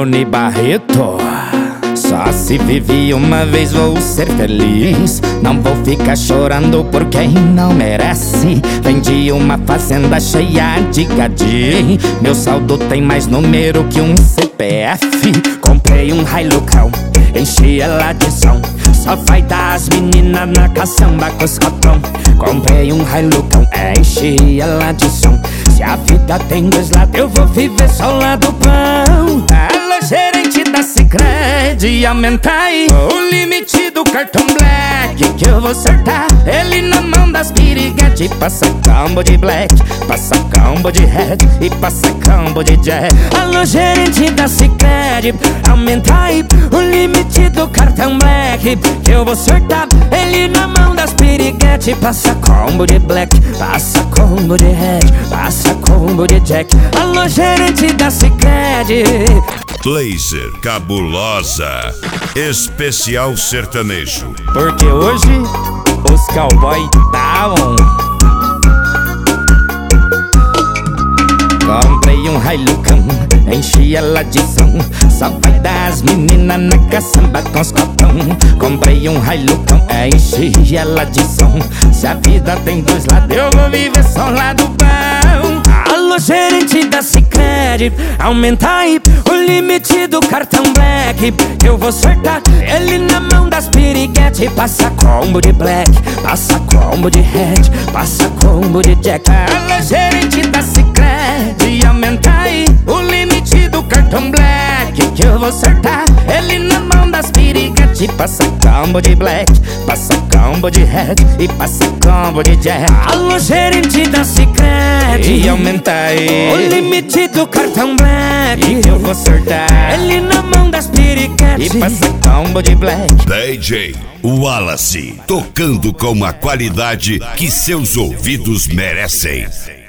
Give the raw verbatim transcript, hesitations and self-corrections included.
Rony Barreto. Só se vive uma vez, vou ser feliz. Não vou ficar chorando por quem não merece. Vendi uma fazenda cheia de gadinho. Meu saldo tem mais número que um C P F. Comprei um Hilucão, enchi ela de som. Só vai dar as meninas na caçamba com os cotão. Comprei um Hilucão, enchi ela de som. Se a vida tem dois lados, eu vou viver só o lado bom. Alô, gerente da Sicredi, aumenta aí o limite do cartão Black, que eu vou sortar ele na mão das piriguete. Passa combo de Black, passa combo de Red e passa combo de Jack. Alô, gerente da Sicredi, aumenta aí o limite do cartão Black, que eu vou sortar ele na mão das piriguete. Passa combo de Black, passa combo de Red, passa combo de Jack. Alô, gerente da Sicredi. Laser Cabulosa Especial Sertanejo. Porque hoje os cowboy tá on. Comprei um Hilucão, enchi ela de som. Só vai dar as meninas na caçamba com os copão. Comprei um Hilucão, enchi ela de som. Se a vida tem dois lados, eu vou viver só o lado bom. Alô, gerente da Sicredi, aumenta aí o limite do cartão Black, eu vou sortar ele na mão das piriguete. Passa combo de Black, passa combo de Red, passa combo de Jack. Alô, gerente da Sicredi, aumenta aí o limite do cartão Black, que eu vou sortar ele na mão das piriguete. Passa combo de Black, passa combo de Red e passa combo de Jack. Alô, gerente da Sicredi, aumenta aí o limite do cartão Black, que eu vou sortar ele na mão das piriguete. E passa combo de Black. D J Wallace, tocando com a qualidade que seus ouvidos merecem.